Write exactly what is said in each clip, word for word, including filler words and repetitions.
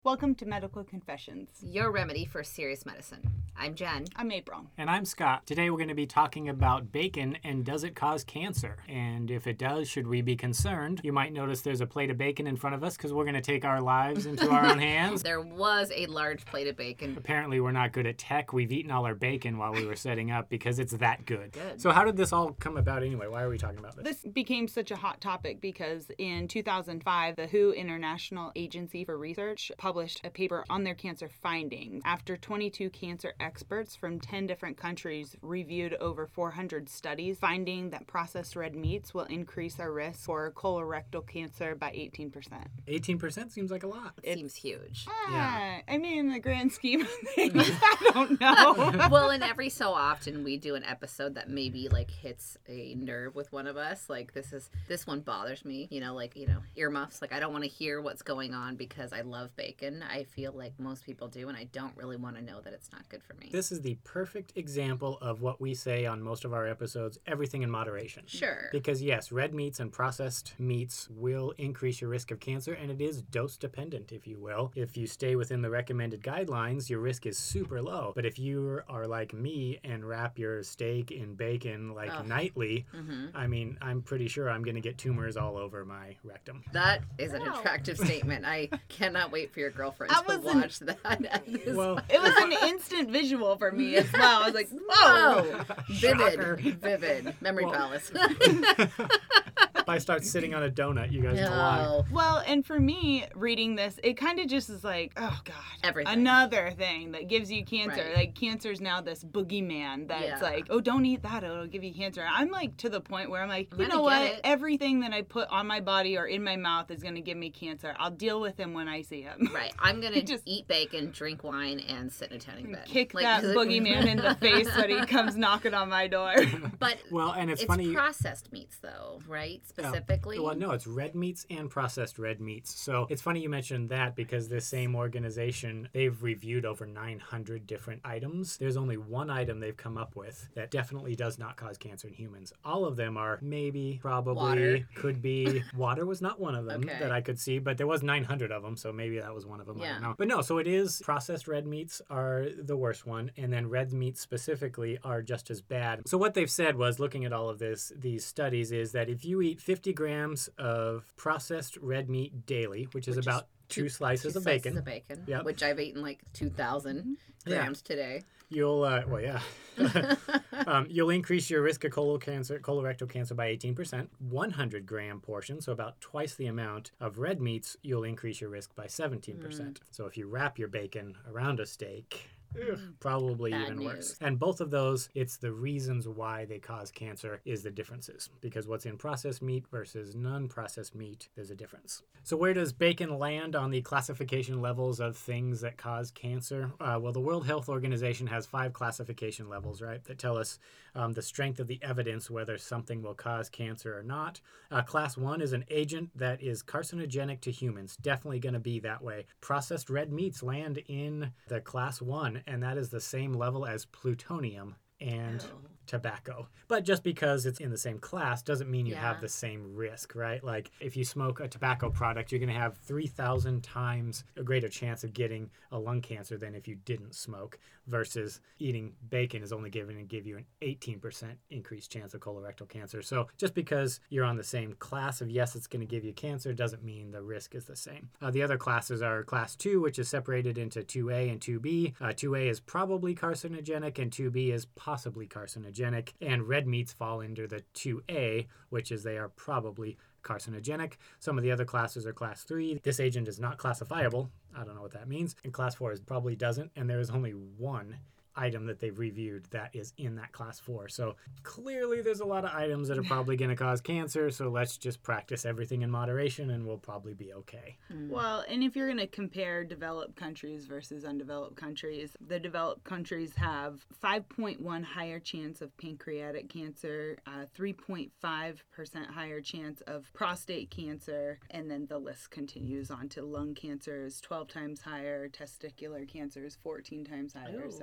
Welcome to Medical Confessions. Your remedy for serious medicine. I'm Jen. I'm April. And I'm Scott. Today we're going to be talking about bacon and does it cause cancer? And if it does, should we be concerned? You might notice there's a plate of bacon in front of us because we're going to take our lives into our own hands. There was a large plate of bacon. Apparently we're not good at tech. We've eaten all our bacon while we were setting up because it's that good. Good. So how did this all come about anyway? Why are we talking about this? This became such a hot topic because in two thousand five, the W H O International Agency for Research published a paper on their cancer findings after twenty-two cancer experts from ten different countries reviewed over four hundred studies, finding that processed red meats will increase our risk for colorectal cancer by eighteen percent. eighteen percent seems like a lot. It seems huge. Ah, Yeah. I mean, in the grand scheme of things, I don't know. Well, and every so often we do an episode that maybe like hits a nerve with one of us. Like this is this one bothers me. You know, like you know earmuffs. Like I don't want to hear what's going on because I love bacon. I feel like most people do, and I don't really want to know that it's not good for me. This is the perfect example of what we say on most of our episodes, everything in moderation. Sure. Because yes, red meats and processed meats will increase your risk of cancer, and it is dose dependent, if you will. If you stay within the recommended guidelines, your risk is super low. But if you are like me and wrap your steak in bacon like Ugh. nightly, Mm-hmm. I mean, I'm pretty sure I'm going to get tumors all over my rectum. That is an Wow. attractive statement. I cannot wait for your girlfriend That to was an- watch that. at this Well, It was an instant visual for me as well. I was like, whoa. Oh, Shocker. vivid, vivid. Memory Well- palace. if I start sitting on a donut, you guys know why. No. Well, and for me, reading this, it kind of just is like, oh, God. Everything. Another thing that gives you cancer. Right. Like, cancer's now this boogeyman that's Yeah. like, oh, don't eat that. It'll give you cancer. I'm like to the point where I'm like, I'm you gonna know get what? it. Everything that I put on my body or in my mouth is going to give me cancer. I'll deal with him when I see him. Right. I'm going to Just- eat bacon, drink wine, and sit in a tanning bed. Kick Like, that 'cause it- boogeyman in the face when he comes knocking on my door. But Well, and it's, it's funny. processed meats, though, right? Specifically. Well, no, it's red meats and processed red meats. So it's funny you mentioned that because this same organization, they've reviewed over nine hundred different items. There's only one item they've come up with that definitely does not cause cancer in humans. All of them are maybe, probably, Water. could be. Water was not one of them Okay. that I could see, but there was nine hundred of them, so maybe that was one of them. I Yeah. don't know. But no, so it is processed red meats are the worst one, and then red meats specifically are just as bad. So what they've said was, looking at all of this, these studies, is that if you eat fifty grams of processed red meat daily, which is Which is about two, slices Two of slices bacon, of bacon, Yep. which I've eaten like two thousand Yeah. grams today. you'll, uh, well, yeah, um, you'll increase your risk of colon cancer, colorectal cancer by eighteen percent. one hundred gram portion, so about twice the amount of red meats, you'll increase your risk by seventeen percent. Mm. So if you wrap your bacon around a steak, ugh, probably Bad even news. worse. And both of those, it's the reasons why they cause cancer is the differences. Because what's in processed meat versus non-processed meat, there's a difference. So where does bacon land on the classification levels of things that cause cancer? Uh, well, the World Health Organization has five classification levels, right, that tell us um, the strength of the evidence whether something will cause cancer or not. Uh, class one is an agent that is carcinogenic to humans. Definitely going to be that way. Processed red meats land in the class one, and that is the same level as plutonium and Oh. tobacco. But just because it's in the same class doesn't mean you Yeah. have the same risk, right? Like if you smoke a tobacco product, you're going to have three thousand times a greater chance of getting a lung cancer than if you didn't smoke, versus eating bacon is only going to give you an eighteen percent increased chance of colorectal cancer. So just because you're on the same class of yes, it's going to give you cancer doesn't mean the risk is the same. Uh, the other classes are class two, which is separated into two A and two B. Uh, two A is probably carcinogenic and two B is possibly carcinogenic. And red meats fall into the two A, which is they are probably carcinogenic. Some of the other classes are class three. This agent is not classifiable. I don't know what that means. And class four is probably doesn't. And there is only one item that they've reviewed that is in that class four. So clearly there's a lot of items that are probably going to cause cancer. So let's just practice everything in moderation and we'll probably be okay. Well, and if you're going to compare developed countries versus undeveloped countries, the developed countries have five point one higher chance of pancreatic cancer, uh, three point five percent higher chance of prostate cancer, and then the list continues on to lung cancer is twelve times higher, testicular cancer is fourteen times higher. Ooh. So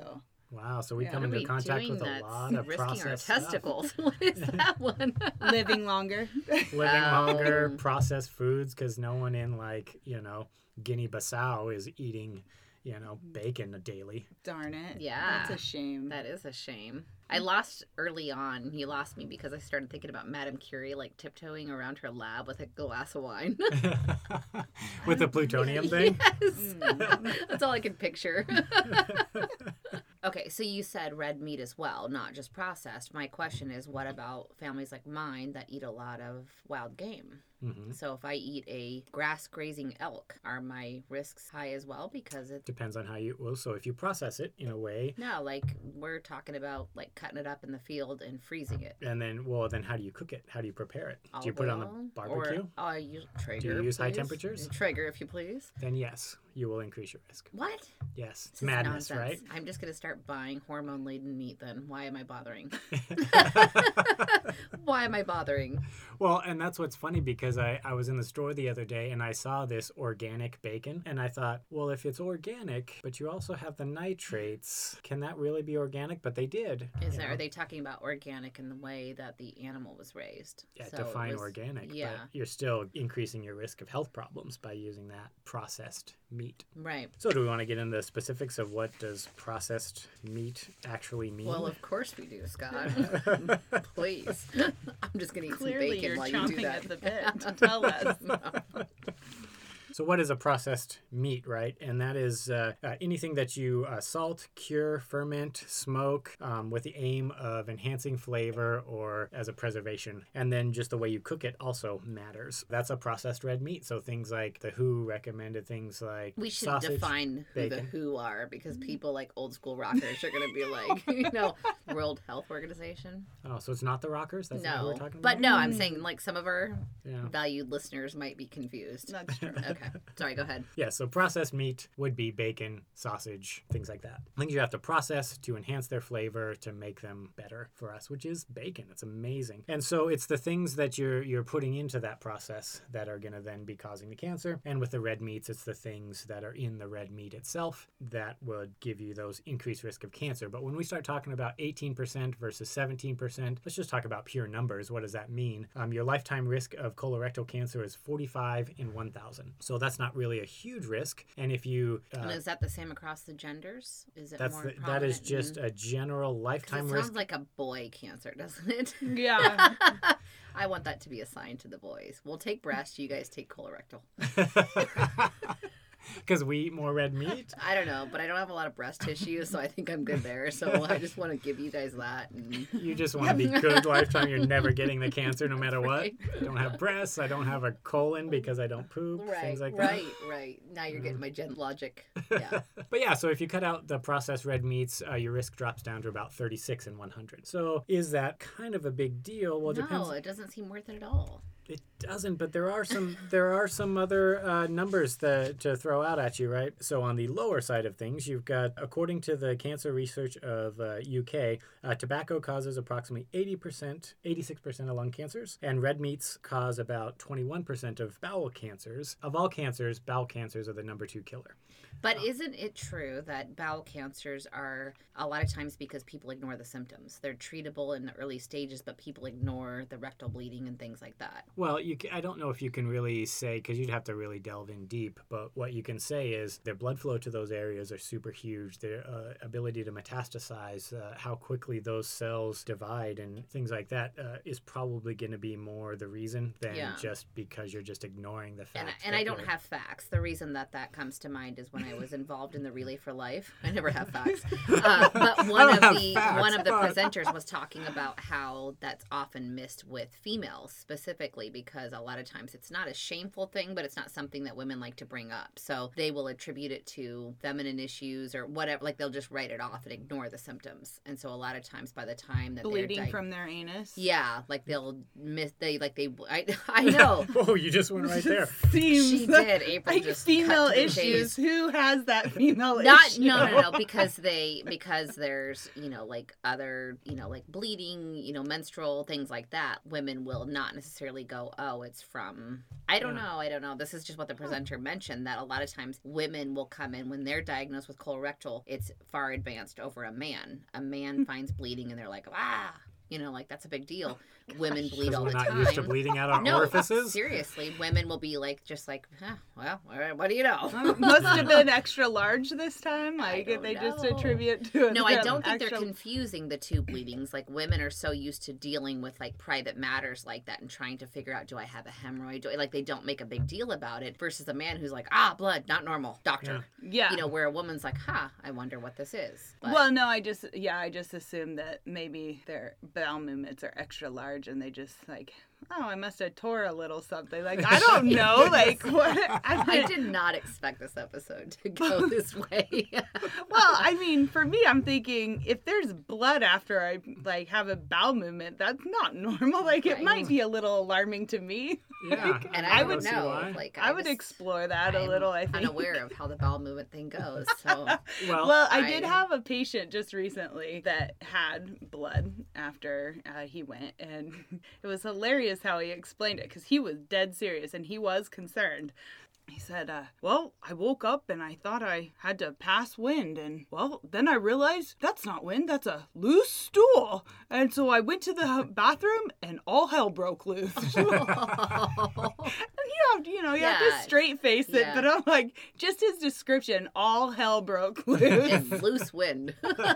Wow, so we Yeah. come What are into we contact doing with a that's lot of risking our processed stuff. testicles? What is that one? Living longer. Living longer, Oh. processed foods, because no one in, like, you know, Guinea-Bissau is eating, you know, bacon daily. Darn it. Yeah. That's a shame. That is a shame. I lost early on. You lost me because I started thinking about Madame Curie, like tiptoeing around her lab with a glass of wine. With the plutonium thing? Yes. Mm. That's all I can picture. Okay, so you said red meat as well, not just processed. My question is, what about families like mine that eat a lot of wild game? hmm So if I eat a grass-grazing elk, are my risks high as well? Because it Depends on how you, well, so if you process it in a way, no, like we're talking about like cutting it up in the field and freezing it. and then, well, then how do you cook it? How do you prepare it? Do you put it on the Olive oil, barbecue? Or I use Traeger. Do you use high please. temperatures? Traeger, if you please. Then yes, you will increase your risk. What? Yes, it's This is madness, nonsense. right? I'm just gonna start buying hormone-laden meat. Then why am I bothering? Why am I bothering? Well, and that's what's funny because I, I was in the store the other day and I saw this organic bacon and I thought, well, if it's organic, but you also have the nitrates, can that really be organic? But they did. Is you there, know? are they talking about organic in the way that the animal was raised? Yeah, So it define was- organic, Yeah, but you're still increasing your risk of health problems by using that processed meat. right. So do we want to get into the specifics of what does processed meat actually mean? Well, of course we do, Scott. Please. I'm just gonna eat Clearly, some bacon you're while you do chomping that. at the bit to tell us. So what is a processed meat, right? And that is uh, uh, anything that you uh, salt, cure, ferment, smoke um, with the aim of enhancing flavor or as a preservation. And then just the way you cook it also matters. That's a processed red meat. So things like the W H O recommended things like We should sausage, define who bacon. the W H O are because people like old school rockers are going to be like, you know, World Health Organization. Oh, so it's not the Rockers? That's not who No, we're talking but about? no, I'm saying like some of our Yeah. valued listeners might be confused. That's true. Okay, sorry, go ahead. Yeah, so processed meat would be bacon, sausage, things like that. Things you have to process to enhance their flavor to make them better for us, which is bacon. It's amazing. And so it's the things that you're you're putting into that process that are going to then be causing the cancer. And with the red meats, it's the things that are in the red meat itself that would give you those increased risk of cancer. But when we start talking about eighteen percent versus seventeen percent, let's just talk about pure numbers. What does that mean? Um, your lifetime risk of colorectal cancer is forty-five in one thousand. So that's not really a huge risk. And if you uh, And is that the same across the genders? Is it that's more the, that is prominent just in- a general 'cause lifetime it risk. sounds like a boy cancer, doesn't it? Yeah. I want that to be assigned to the boys. We'll take breast, you guys take colorectal. Because we eat more red meat. I don't know, but I don't have a lot of breast tissue, so I think I'm good there. So I just want to give you guys that. And... You just want to be good lifetime. You're never getting the cancer no matter what. Right. I don't have breasts. I don't have a colon because I don't poop. Right, things like right, right. Now you're getting my gen logic. Yeah. that. But yeah, so if you cut out the processed red meats, uh, your risk drops down to about thirty-six in one hundred. So is that kind of a big deal? Well, it no, depends. it doesn't seem worth it at all. It doesn't, but there are some there are some other uh, numbers that, to throw out at you, right? So on the lower side of things, you've got, according to the cancer research of uh, U K, uh, tobacco causes approximately eighty percent, eighty-six percent of lung cancers, and red meats cause about twenty-one percent of bowel cancers. Of all cancers, bowel cancers are the number two killer. But isn't it true that bowel cancers are a lot of times because people ignore the symptoms? They're treatable in the early stages, but people ignore the rectal bleeding and things like that. Well, you ca I don't know if you can really say, because you'd have to really delve in deep, but what you can say is their blood flow to those areas are super huge. Their uh, ability to metastasize, uh, how quickly those cells divide and things like that uh, is probably going to be more the reason than Yeah. just because you're just ignoring the fact. And, and that I don't you're- have facts. The reason that that comes to mind is when I was involved in the Relay for Life. I never have facts. Uh, but one don't of have the facts, one of the but- presenters was talking about how that's often missed with females specifically because a lot of times it's not a shameful thing, but it's not something that women like to bring up. So they will attribute it to feminine issues or whatever. Like they'll just write it off and ignore the symptoms. And so a lot of times by the time that Bleeding they're di- from their anus. yeah, like they'll miss. They like they. I I know. Oh, you just went right there. Seems She did. April like just female cut to the issues. chase. Who has that female Not issue? no no no because they because there's you know like other you know like bleeding you know menstrual things like that. Women will not necessarily go go, oh, it's from, I don't Yeah. know, I don't know. This is just what the presenter mentioned, that a lot of times women will come in when they're diagnosed with colorectal, it's far advanced over a man. A man finds bleeding and they're like, ah, you know, like that's a big deal. Women bleed Because all we're the not time. used to bleeding out our No, orifices. seriously, women will be like, just like, huh, well, all right, what do you know? Must have been extra large this time. Like, don't they just know. attribute to it. No, I them don't think extra... they're confusing the two bleedings. Like, women are so used to dealing with like private matters like that and trying to figure out, do I have a hemorrhoid? Do I, like, they don't make a big deal about it versus a man who's like, ah, blood, not normal, doctor. Yeah. You know, where a woman's like, huh, I wonder what this is. But, Well, no, I just, yeah, I just assumed that maybe their bowel movements are extra large and they just, like, oh, I must have tore a little something. Like, I don't know. Like, what? I, I did not expect this episode to go this way. Well, I mean, for me, I'm thinking if there's blood after I, like, have a bowel movement, that's not normal. Like, it Right. might be a little alarming to me. Yeah. And I I would would see know. why. Like, I would just- explore that a I'm little, I think. unaware of how the bowel movement thing goes. So, Well, Well, I did I- have a patient just recently that had blood after uh, he went, and it was hilarious how he explained it because he was dead serious and he was concerned. He said, uh, well, I woke up and I thought I had to pass wind. And, well, then I realized that's not wind, that's a loose stool. And so I went to the bathroom and all hell broke loose. And you have, you know, you have Yeah. to straight face it. Yeah. But I'm like, just his description, all hell broke loose. it's loose wind.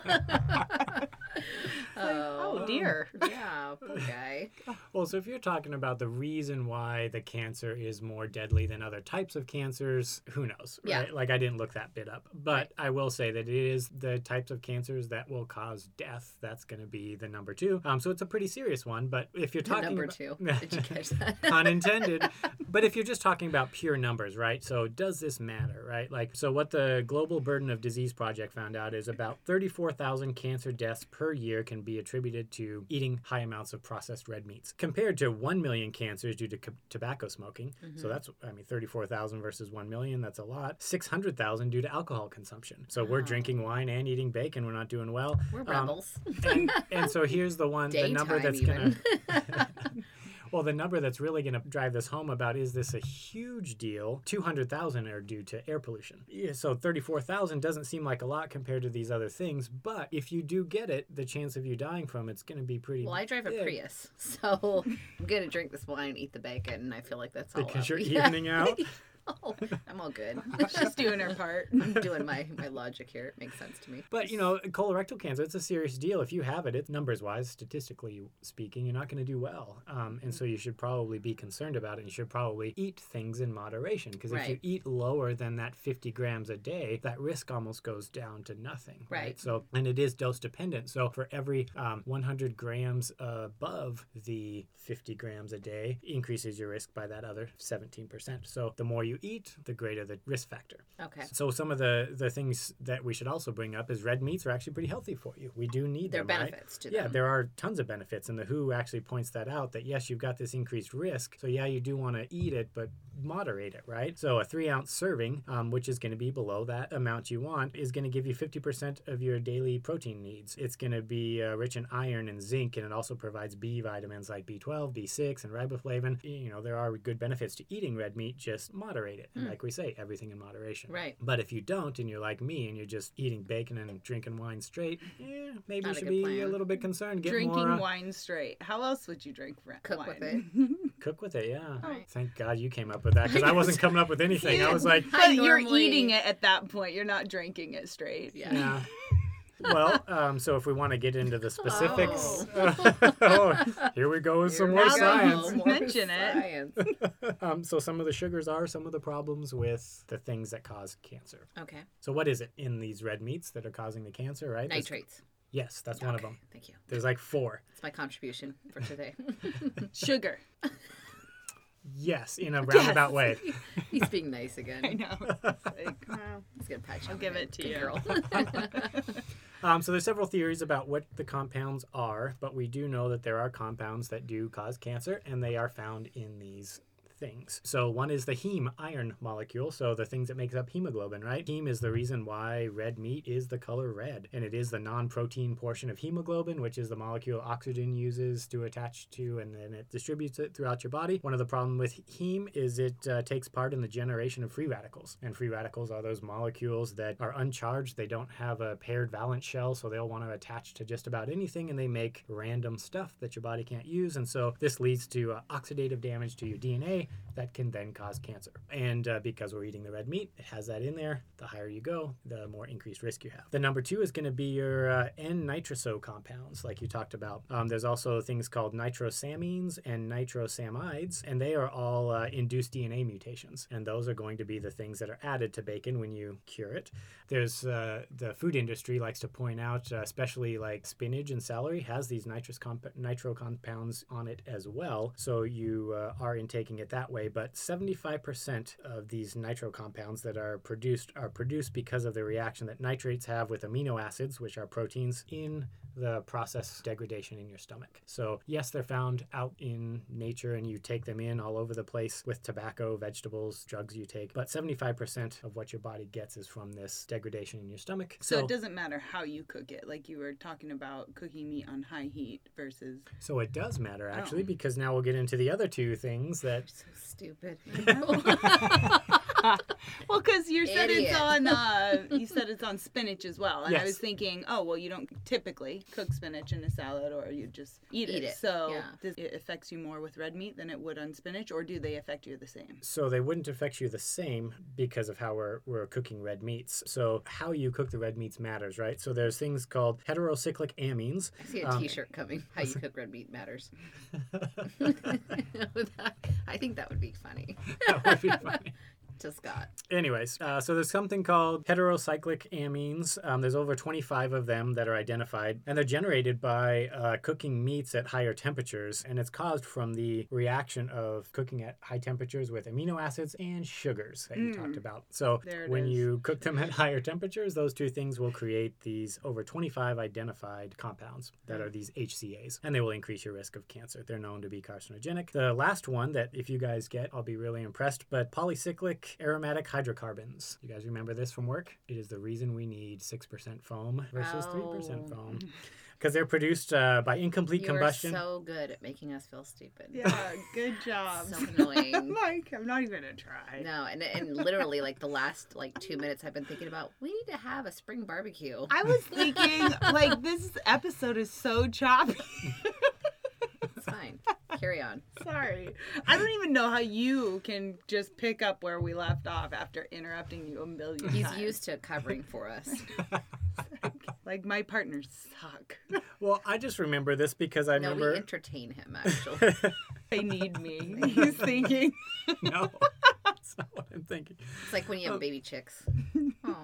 Oh, dear. Yeah, poor guy. Well, so if you're talking about the reason why the cancer is more deadly than other types of cancers, who knows, Yeah. right? Like, I didn't look that bit up. But I will say that it is the types of cancers that will cause death. That's going to be the number two. Um, so it's a pretty serious one. But if you're talking Number about... two. Did you catch that? Pun intended. But if you're just talking about pure numbers, right? So does this matter, right? Like, so what the Global Burden of Disease Project found out is about thirty-four thousand cancer deaths per year can be attributed to eating high amounts of processed red meats, compared to one million cancers due to co- tobacco smoking. Mm-hmm. So that's, I mean, thirty-four thousand versus one million, that's a lot. six hundred thousand due to alcohol consumption. So we're Wow. drinking wine and eating bacon. We're not doing well. We're Um, rebels. and, and so here's the one, the number Daytime that's going even. to... Well, the number that's really going to drive this home about, is this a huge deal? two hundred thousand are due to air pollution. Yeah, so thirty-four thousand doesn't seem like a lot compared to these other things, but if you do get it, the chance of you dying from it's going to be pretty Well, I drive a big. Prius, so I'm going to drink this wine, eat the bacon, and I feel like that's all Because up. you're Yeah. evening out? Oh, I'm all good. She's doing her part. I'm doing my, my logic here. It makes sense to me. But, you know, colorectal cancer, it's a serious deal. If you have it, it's numbers-wise, statistically speaking, you're not going to do well. Um, and so you should probably be concerned about it. You should probably eat things in moderation. Because if you Right. eat lower than that fifty grams a day, that risk almost goes down to nothing. Right. So, and it is dose-dependent. So for every um, one hundred grams above the fifty grams a day, increases your risk by that other seventeen percent. So the more you eat, the greater the risk factor. Okay. So some of the, the things that we should also bring up is red meats are actually pretty healthy for you. We do need There are them, right? benefits to Yeah, them. there are tons of benefits, and the W H O actually points that out, that yes, you've got this increased risk, so yeah, you do want to eat it, but moderate it, right? So a three ounce serving, um, which is going to be below that amount you want, is going to give you fifty percent of your daily protein needs. It's going to be uh, rich in iron and zinc, and it also provides B vitamins like B twelve, B six, and riboflavin. You know, there are good benefits to eating red meat, just moderate it. And like we say, everything in moderation. Right. But if you don't, and you're like me, and you're just eating bacon and drinking wine straight, eh, maybe Not you a should good be plan. a little bit concerned. Get Drinking more, uh, wine straight. How else would you drink red Cook wine? with it. Cook with it, yeah. Right. Thank God you came up with that, because I wasn't coming up with anything. I was like, But I you're normally- eating it at that point. You're not drinking it straight. Yeah. yeah. Well, um, so if we want to get into the specifics, Oh. oh, here we go with some Here more we Now go. that you science. More mention it. science. Um, so some of the sugars are some of the problems with the things that cause cancer. Okay. So what is it in these red meats that are causing the cancer, right? There's- Nitrates. Yes, that's one of Okay, them. Thank you. There's like four. That's my contribution for today. Sugar. Yes, in a roundabout way. He's being nice again. I know. It's like, well, He's gonna pat you I'll on the give head. it to Good you. girl. Um, so there's several theories about what the compounds are, but we do know that there are compounds that do cause cancer, and they are found in these things. So one is the heme iron molecule, so the things that makes up hemoglobin, right? Heme is the reason why red meat is the color red, and it is the non-protein portion of hemoglobin, which is the molecule oxygen uses to attach to, and then it distributes it throughout your body. One of the problems with heme is it uh, takes part in the generation of free radicals, and free radicals are those molecules that are uncharged. They don't have a paired valence shell, so they'll want to attach to just about anything, and they make random stuff that your body can't use, and so this leads to uh, oxidative damage to your D N A that can then cause cancer. And uh, because we're eating the red meat, it has that in there. The higher you go, the more increased risk you have. The number two is going to be your uh, N-nitroso compounds, like you talked about. Um, there's also things called nitrosamines and nitrosamides, and they are all uh, induced D N A mutations, and those are going to be the things that are added to bacon when you cure it. There's uh, the food industry likes to point out, uh, especially like spinach and celery has these nitrous comp- nitro compounds on it as well, so you uh, are intaking it that way. But seventy-five percent of these nitro compounds that are produced are produced because of the reaction that nitrates have with amino acids, which are proteins, in the process degradation in your stomach. So yes, they're found out in nature and you take them in all over the place with tobacco, vegetables, drugs you take, but seventy-five percent of what your body gets is from this degradation in your stomach. So, So it doesn't matter how you cook it, like you were talking about cooking meat on high heat versus... So it does matter, actually, Oh. because now we'll get into the other two things that... So stupid. Well, because you said Idiot. it's on, uh, you said it's on spinach as well, and I Yes. was thinking, oh, well, you don't typically cook spinach in a salad, or you just eat, Eat it. it, So yeah. does it affects you more with red meat than it would on spinach, or do they affect you the same? So they wouldn't affect you the same because of how we're, we're cooking red meats. So how you cook the red meats matters, right? So there's things called heterocyclic amines. I see a Um, t-shirt coming. How you cook red meat matters. I think that would be funny That would be funny. to Scott. Anyways, uh, so there's something called heterocyclic amines. Um, there's over twenty-five of them that are identified, and they're generated by uh, cooking meats at higher temperatures, and it's caused from the reaction of cooking at high temperatures with amino acids and sugars that you Mm. talked about. So There it when is. you cook them at higher temperatures, those two things will create these over twenty-five identified compounds that are these H C As, and they will increase your risk of cancer. They're known to be carcinogenic. The last one that if you guys get, I'll be really impressed, but polycyclic aromatic hydrocarbons. You guys remember this from work? It is the reason we need six percent foam versus three percent Oh. foam. Because they're produced uh, by incomplete You combustion. are so good at making us feel stupid. Yeah, good job. So annoying. Like, I'm not even gonna try. No, and and literally like the last like two minutes I've been thinking about we need to have a spring barbecue. I was thinking, like, this episode is so choppy. It's fine. Carry on. Sorry. I don't even know how you can just pick up where we left off after interrupting you a million He's times. used to covering for us. Like, my partners suck. Well, I just remember this because I No, remember. we entertain him actually. They need me. He's thinking. No, that's not what I'm thinking. It's like when you have baby chicks. Oh,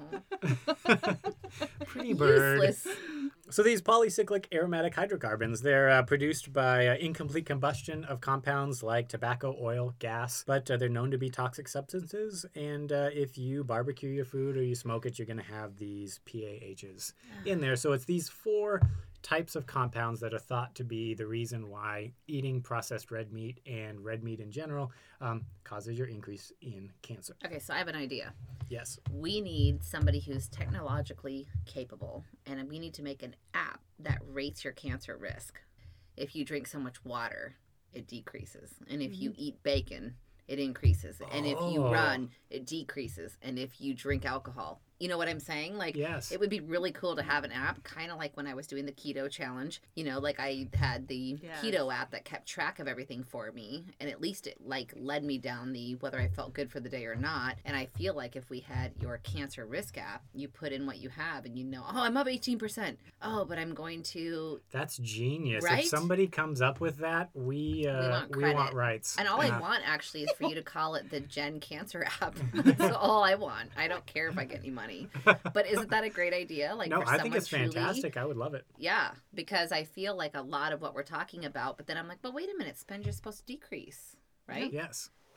Pretty bird. useless. So these polycyclic aromatic hydrocarbons, they're uh, produced by uh, incomplete combustion of compounds like tobacco, oil, gas, but uh, they're known to be toxic substances. And uh, if you barbecue your food or you smoke it, you're going to have these P A Hs in there. So it's these four types of compounds that are thought to be the reason why eating processed red meat and red meat in general um, causes your increase in cancer. Okay, so I have an idea. Yes. We need somebody who's technologically capable, and we need to make an app that rates your cancer risk. If you drink so much water, it decreases. And if you eat bacon, it increases. And if you Oh. run, it decreases. And if you drink alcohol, you know what I'm saying? Like, Yes. it would be really cool to have an app, kind of like when I was doing the keto challenge. You know, like I had the Yes. keto app that kept track of everything for me, and at least it like led me down the whether I felt good for the day or not. And I feel like if we had your cancer risk app, you put in what you have, and you know, oh, I'm up eighteen percent. Oh, but I'm going to, That's genius. Right? If somebody comes up with that, we uh, want we credit. want rights. and all Uh, I want actually is for you to call it the Gen Cancer app. That's all I want. I don't care if I get any money. But isn't that a great idea? Like, no, for I think someone it's truly- fantastic. I would love it. Yeah, because I feel like a lot of what we're talking about, but then I'm like, but wait a minute, spend you're supposed to decrease, right? Yes.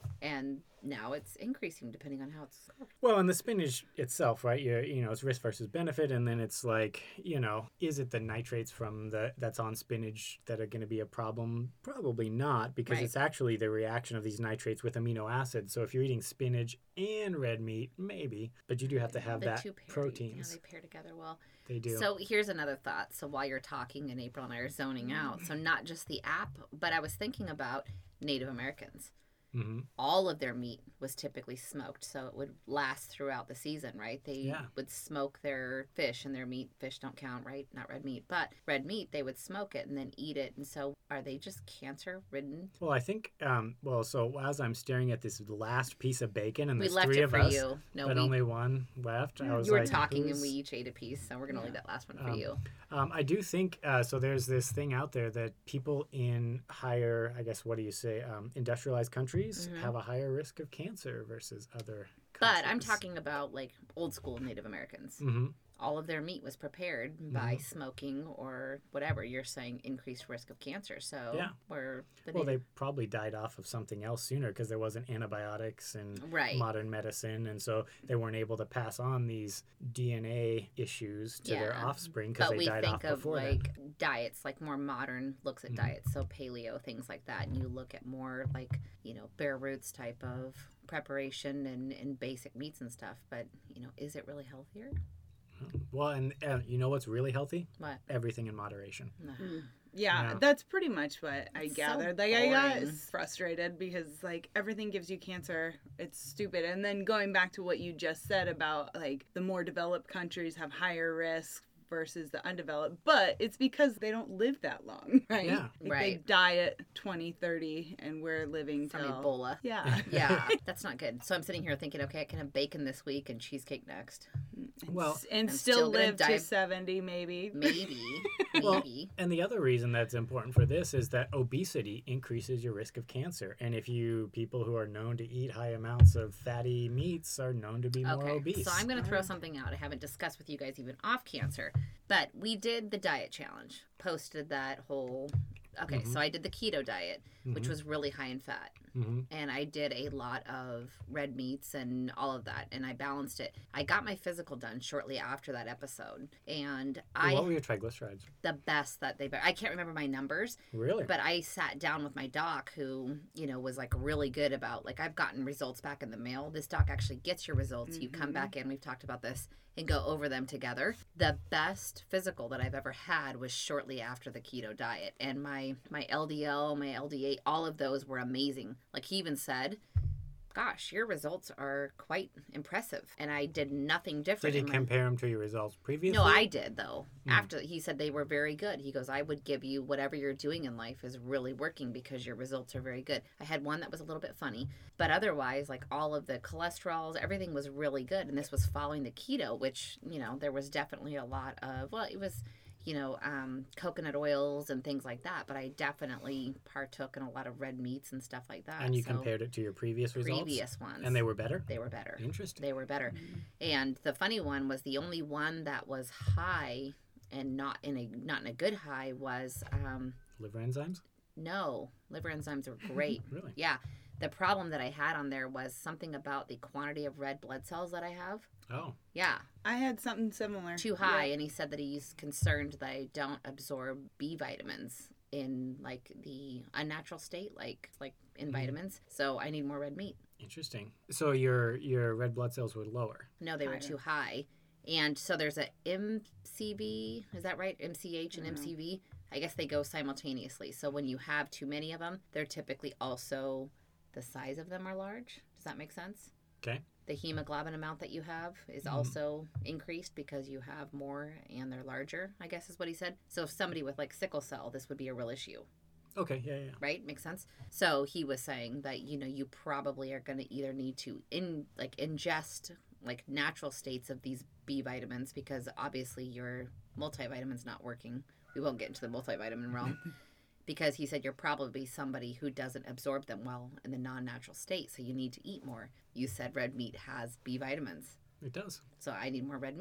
And now it's increasing depending on how it's served. Well, and the spinach itself, right? You you know, it's risk versus benefit, and then it's like, you know, is it the nitrates from the that's on spinach that are going to be a problem? Probably not, because Right. it's actually the reaction of these nitrates with amino acids. So if you're eating spinach and red meat, maybe, but you do have to have The that two pair, proteins. Yeah, they pair together well. They do. So here's another thought. So while you're talking, and April and I are zoning out, so not just the app, but I was thinking about Native Americans. hmm All of their meat was typically smoked, so it would last throughout the season, right? They Yeah. would smoke their fish, and their meat, fish don't count, right? Not red meat, but red meat, they would smoke it and then eat it. And so are they just cancer ridden? Well, I think, um, well, so as I'm staring at this last piece of bacon, and We there's left three it of for us, you. No, but we, only one left. I was you were like, talking and who's- we each ate a piece, so we're going to leave that last one for Um, you. Um, I do think uh, so. There's this thing out there that people in higher, I guess, what do you say, um, industrialized countries Mhm. have a higher risk of cancer versus other. But I'm countries. talking about like old school Native Americans. hmm All of their meat was prepared by smoking or whatever. You're saying increased risk of cancer. So Yeah. we're the Well, native- they probably died off of something else sooner because there wasn't antibiotics and Right. modern medicine, and so they weren't able to pass on these D N A issues to their Yeah. offspring because But they we died off think of before like then. diets, like more modern looks at Mhm. diets, so paleo, things like that. And you look at more like, you know, bare roots type of preparation and, and basic meats and stuff. But, you know, is it really healthier? Well, and uh, you know what's really healthy? What? Everything in moderation. No. Yeah, Yeah. that's pretty much what I It's so gathered. like I got boring. frustrated because like everything gives you cancer. It's stupid. And then going back to what you just said about like the more developed countries have higher risk versus the undeveloped, but it's because they don't live that long, right? Yeah. Like, Right. They die at twenty, thirty and we're living From till Ebola. Yeah. Yeah, that's not good. So I'm sitting here thinking, okay, I can have bacon this week and cheesecake next. And, Well, s- and I'm still, still gonna live die- to seventy maybe. Maybe. Well, Maybe. And the other reason that's important for this is that obesity increases your risk of cancer. And if you people who are known to eat high amounts of fatty meats are known to be more Okay, obese. so I'm going to throw something out. I haven't discussed with you guys even off cancer, but we did the diet challenge, posted that whole. Okay, Mhm. so I did the keto diet, which Mhm. was really high in fat. hmm And I did a lot of red meats and all of that, and I balanced it. I got my physical done shortly after that episode, and I What were your triglycerides? the best that they've. I can't remember my numbers, Really? but I sat down with my doc, who you know was like really good about like I've gotten results back in the mail. This doc actually gets your results. You come Mhm. back in. We've talked about this and go over them together. The best physical that I've ever had was shortly after the keto diet, and my my L D L, my L D A, all of those were amazing. Like he even said, "Gosh, your results are quite impressive," and I did nothing different. Did you in my- compare them to your results previously? no, I did though. Hmm. After he said they were very good. He goes, I would give you whatever you're doing in life is really working because your results are very good. I had one that was a little bit funny, but otherwise, like all of the cholesterols, everything was really good. And this was following the keto, which, you know, there was definitely a lot of, well, it was, you know, um, coconut oils and things like that. But I definitely partook in a lot of red meats and stuff like that. And you So, compared it to your previous results? previous ones. And they were better? they were better. Interesting. They were better. And the funny one was the only one that was high and not in a not in a good high was um Liver enzymes? no, liver enzymes were great. Really? Yeah. The problem that I had on there was something about the quantity of red blood cells that I have. Oh. Yeah, I had something similar. too high. And he said that he's concerned that I don't absorb B vitamins in like the unnatural state, like like in Mhm. vitamins. So I need more red meat. Interesting. So your your red blood cells were lower. No, they were Higher. too high. And so there's a M C V, is that right? M C H and Mhm. M C V. I guess they go simultaneously. So when you have too many of them, they're typically also the size of them are large. Does that make sense? Okay. The hemoglobin amount that you have is Mhm. also increased because you have more and they're larger, I guess is what he said. So if somebody with like sickle cell, this would be a real issue. Okay, yeah, yeah. Right? Makes sense. So he was saying that, you know, you probably are going to either need to in like ingest like natural states of these B vitamins because obviously your multivitamin's not working. We won't get into the multivitamin realm because he said you're probably somebody who doesn't absorb them well in the non-natural state. So you need to eat more. You said red meat has B vitamins. It does. So I need more red meat,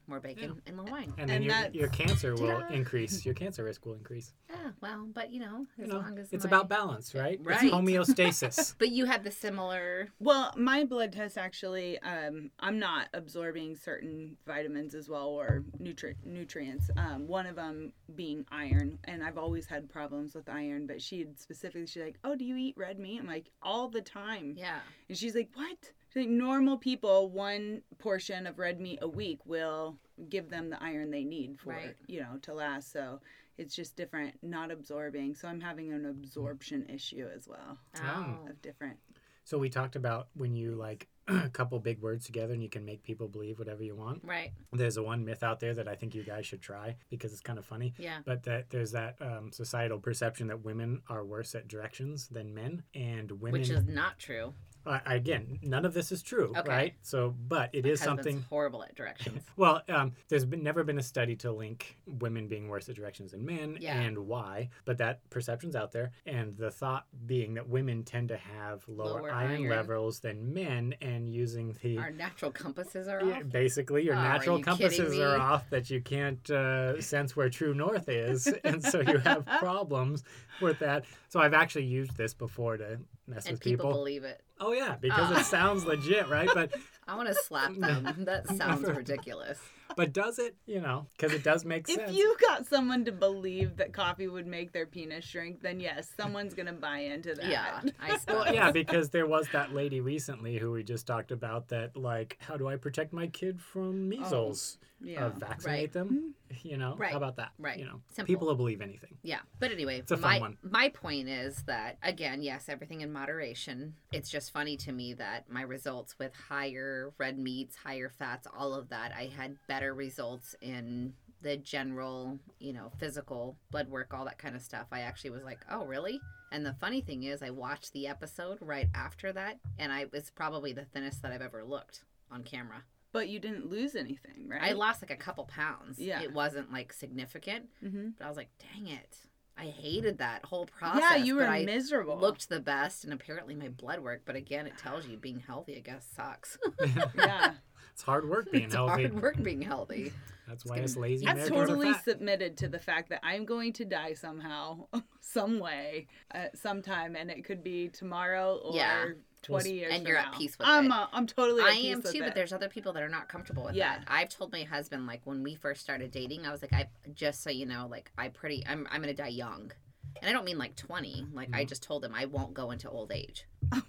more bacon in the wine. And then And your, that's- your cancer will Ta-da. increase. Your cancer risk will increase. Yeah, well, but you know, as You know, long as it's my- about balance, right? Right. It's homeostasis. But you had the similar. Well, my blood test actually, um, I'm not absorbing certain vitamins as well or nutri- nutrients. Um, one of them being iron, and I've always had problems with iron. But she had specifically, she's like, "Oh, do you eat red meat?" I'm like, "All the time." Yeah. And she's like, "What?" She's like, "Normal people, one portion of red meat a week will give them the iron they need for Right. you know to last." So it's just different, not absorbing. So I'm having an absorption issue as well Oh. of different. So we talked about when you like a couple big words together and you can make people believe whatever you want. Right. There's a one myth out there that I think you guys should try because it's kind of funny. Yeah. But that there's that um, societal perception that women are worse at directions than men, and women. Which is not true. uh, again, none of this is true, Okay. right? So, but it is Husband's something. horrible at directions. Well, um, there's been, never been a study to link women being worse at directions than men Yeah. and why, but that perception's out there. And the thought being that women tend to have lower, Lower iron, iron. levels than men, and using the Our natural compasses are yeah, off. basically your Oh, are natural you kidding compasses me? are off, that you can't uh, sense where true north is, and so you have problems with that. So I've actually used this before to mess And with people, people. believe it. Oh yeah, because Oh. it sounds legit, right? But I want to slap them. That sounds ridiculous. but does it? You know, because it does make If sense. you got someone to believe that coffee would make their penis shrink, then yes, someone's gonna buy into that. Yeah. I Well, suppose. yeah, because there was that lady recently who we just talked about that, like, how do I protect my kid from measles? Yeah. Uh, vaccinate Right. them? You know, Right. how about that? Right. You know, Simple. people will believe anything. Yeah. But anyway, It's a fun my one. my point is that again, yes, everything in moderation. It's just funny to me that my results with higher red meats, higher fats, all of that, I had better results in the general, you know, physical blood work, all that kind of stuff. I actually was like, "Oh, really?" And the funny thing is, I watched the episode right after that, and I was probably the thinnest that I've ever looked on camera. But you didn't lose anything, right? I lost like a couple pounds. Yeah. It wasn't like significant, Mm-hmm. but I was like, dang it. I hated that whole process. Yeah, you were but I miserable. looked the best, and apparently my blood work. But again, it tells you being healthy, I guess, sucks. Yeah. It's hard work being it's healthy. hard work being healthy. That's why gonna- us lazy That's Americans totally are fat. submitted to the fact that I'm going to die somehow, some way, uh, sometime, and it could be tomorrow or Yeah. twenty years. And from you're at now. peace with I'm, it. Uh, I'm totally. At I peace am with too, it. but there's other people that are not comfortable with Yeah. that. I've told my husband, like, when we first started dating, I was like, I just so you know, like, I pretty, I'm, I'm gonna die young. And I don't mean like twenty. Like, I just told him I won't go into old age.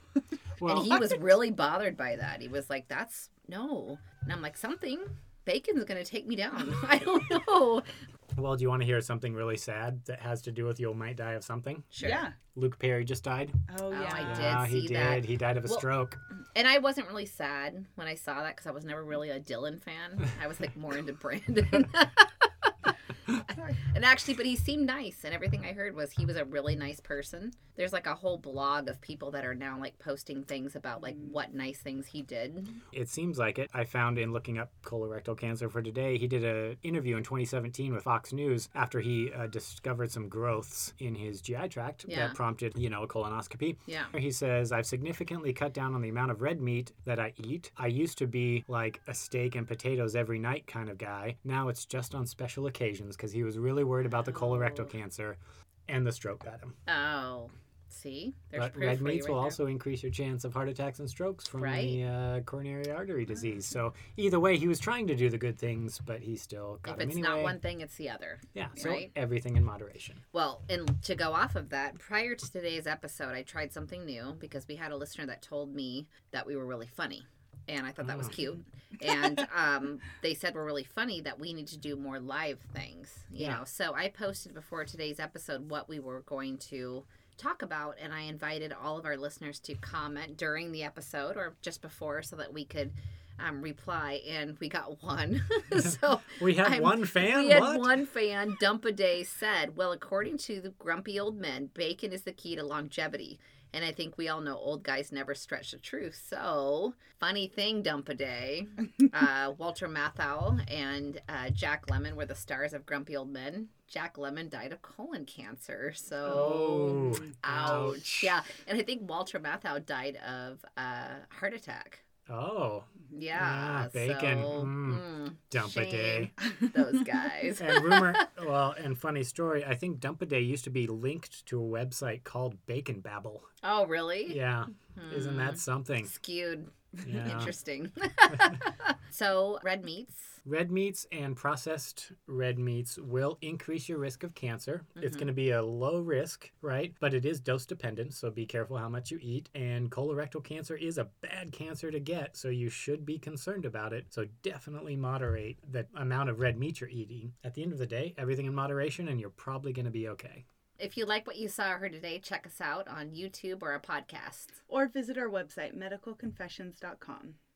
Well, And he was really bothered by that. He was like, that's no. And I'm like, something. Bacon's going to take me down. I don't know. well, do you want to hear something really sad that has to do with you might die of something? Sure. Yeah. Luke Perry just died. Oh, Oh, yeah. I did. Yeah, he see did. that. He died of a Well- stroke. And I wasn't really sad when I saw that because I was never really a Dylan fan. I was like more into Brandon. And actually, but he seemed nice, and everything I heard was he was a really nice person. There's like a whole blog of people that are now like posting things about like what nice things he did. It seems like it. I found in looking up colorectal cancer for today, he did an interview in twenty seventeen with Fox News after he uh, discovered some growths in his G I tract Yeah. that prompted, you know, a colonoscopy. Yeah. He says, I've significantly cut down on the amount of red meat that I eat. I used to be like a steak and potatoes every night kind of guy. Now it's just on special occasions because he was really worried about the colorectal Oh. cancer, and the stroke got him. Oh, see, there's But proof red for you meats right will there. also increase your chance of heart attacks and strokes from Right. the uh, coronary artery disease. So either way, he was trying to do the good things, but he still got If them it's anyway. not one thing, it's the other. yeah, so right? everything in moderation. Well, and to go off of that, prior to today's episode, I tried something new because we had a listener that told me that we were really funny. And I thought that was Oh. cute. And um, they said we're really funny, that we need to do more live things. You Yeah. know, so I posted before today's episode what we were going to talk about, and I invited all of our listeners to comment during the episode or just before so that we could um, reply, and we got one. So We had I'm- one fan? We had What? one fan, Dump a Day, said, well, according to the grumpy old men, bacon is the key to longevity. And I think we all know old guys never stretch the truth. So, funny thing, Dump a Day, uh, Walter Matthau and uh, Jack Lemmon were the stars of Grumpy Old Men. Jack Lemmon died of colon cancer. So, Oh, ouch. Yeah. And I think Walter Matthau died of uh, heart attack. Oh, Yeah, yeah, bacon. So, Mm. mm, Dump a day. shame. Those guys. And rumor, well, and funny story, I think Dump a Day used to be linked to a website called Bacon Babble. Oh, really? Yeah. Isn't that Hmm. something? Skewed. Yeah. Interesting. So, red meats. Red meats and processed red meats will increase your risk of cancer. It's going to be a low risk, right? But it is dose dependent, so be careful how much you eat. And colorectal cancer is a bad cancer to get, so you should be concerned about it. So definitely moderate the amount of red meat you're eating. At the end of the day, everything in moderation, and you're probably going to be okay. If you like what you saw or heard today, check us out on YouTube or a podcast. Or visit our website, medical confessions dot com.